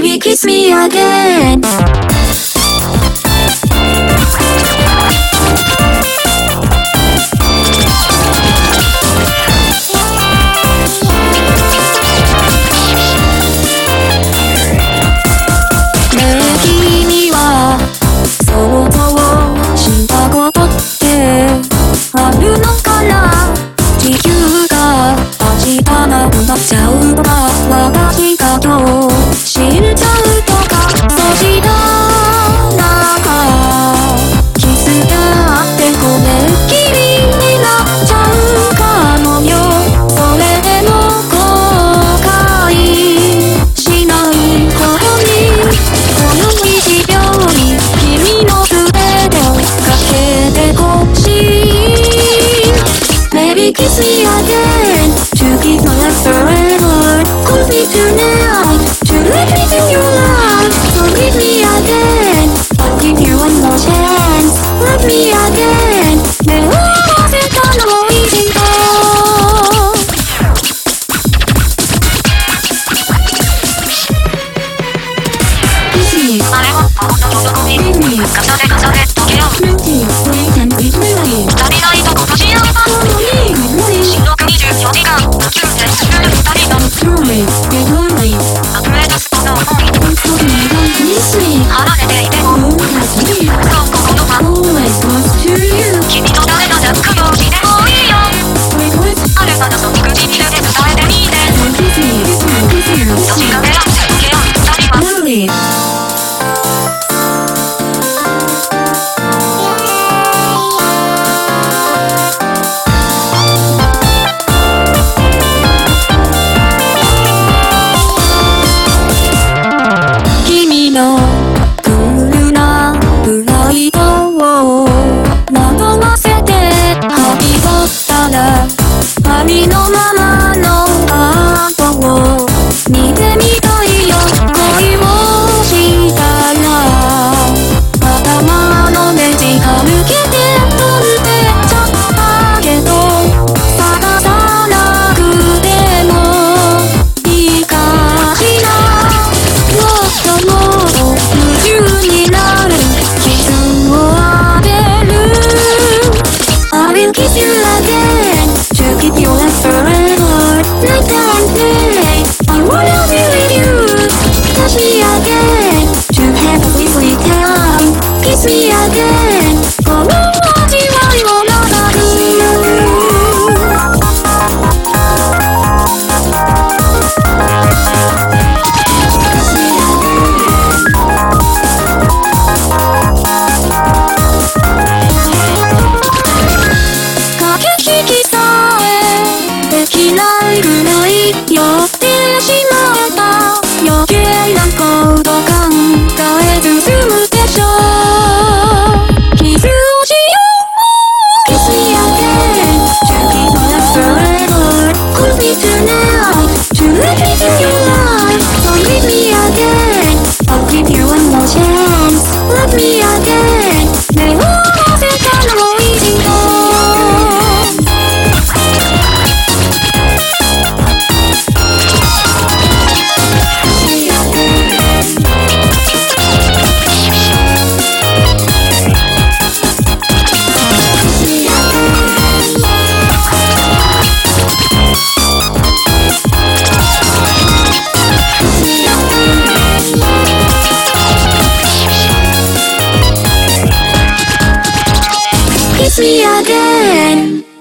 Baby kiss me again.あるのかな、地球が明日なくなっちゃうとか、私が今日死んじゃうとか、そうしたらキスがあってこれっきりになっちゃうかもよ。それでも後悔しないことに、この1秒に君の全てをかけてほしい。Baby kiss me again, to keep my life forever. Could be tonight, to let me feel your love. Forgive me again, I'll give you one more chance. Love me again, 目を合わせたのもいい人。Kiss me, あれもこの喜び Give me, 重ね溶けよう Plenty, wait and be ready. 足りないとことし合えば4時間9で作る2人の Truly, get lonely. 溢れ出すこの想い Don't hold me, don't miss me. 離れていても Who has me? そう心は Always goes to you. 君の誰のジャック用紙でもいいよ。 Wait, wait. ある話を口に出て伝えてみて Kiss me, kiss me, kiss you. 確かめ合って溶け合う2人は Lovely. Kiss you again, to keep your life forever. Night and day, I wanna be with you. Touch me again, to have a sweet sweet time. Kiss me again, この味わいを長く。酔ってしまった余計なこと考えず済むでしょう。キスをしよう Kiss me again, to keep my life forever. Could be tonight, to let me feel your life. Forgive me again, I'll give you one more chance. Love me again, 目を合わせたのもいい人。Kiss me again.